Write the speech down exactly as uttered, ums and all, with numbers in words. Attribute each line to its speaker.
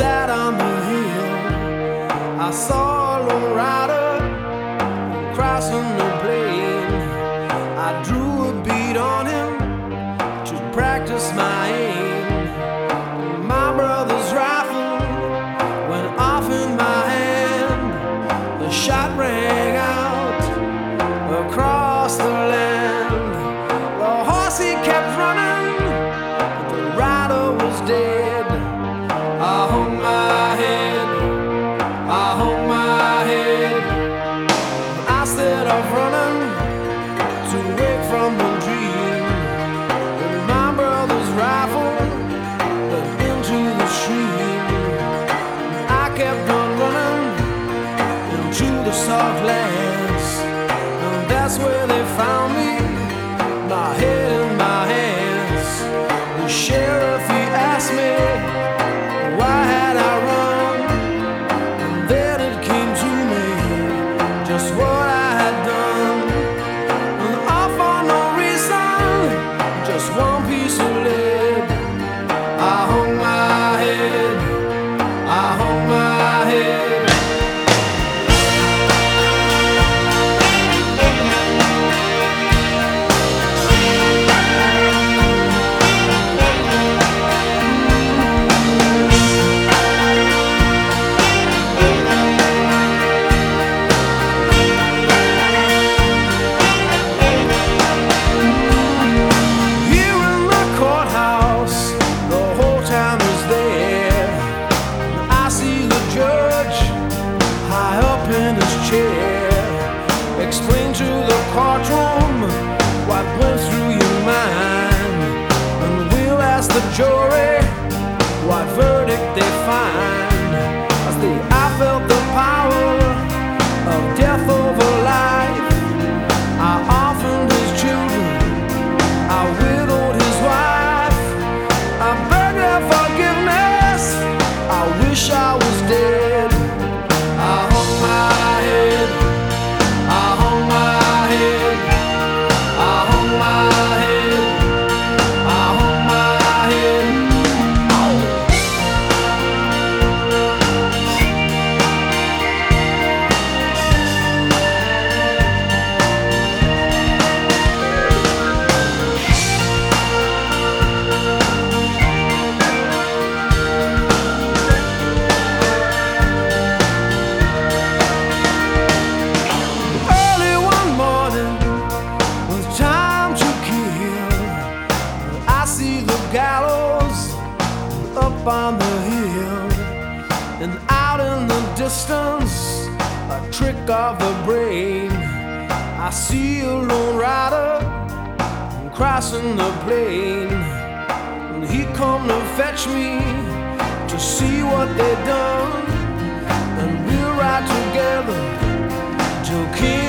Speaker 1: sat on the hill. I saw a lone rider crossing the plain. I drew a bead on him to practice my aim. My brother's rifle went off in my hand. The shot rang out across the land. The horse he kept running, but the rider was dead. I hung my head, I hung my head. I set off running to wake from the dream. With my brother's rifle went into the stream. I kept on running into the soft lands, and that's where they found me, my head in my hands. The sheriff, he asked me why had I run, and then it came to me just what I had done. And all for no reason, just one piece of lead. I hung my head, I hung my head. Explain to the courtroom what went through your mind, and we'll ask the jury what verdict they find. As the I felt the power of death over life. I orphaned his children, I widowed his wife. I begged their forgiveness, I wish I was dead. I hung my head, I hung my head, I hung my head, I hung my head. Oh. Gallows up on the hill, and out in the distance, a trick of the brain. I see a lone rider crossing the plain, and he come to fetch me to see what they done, and we'll ride together till King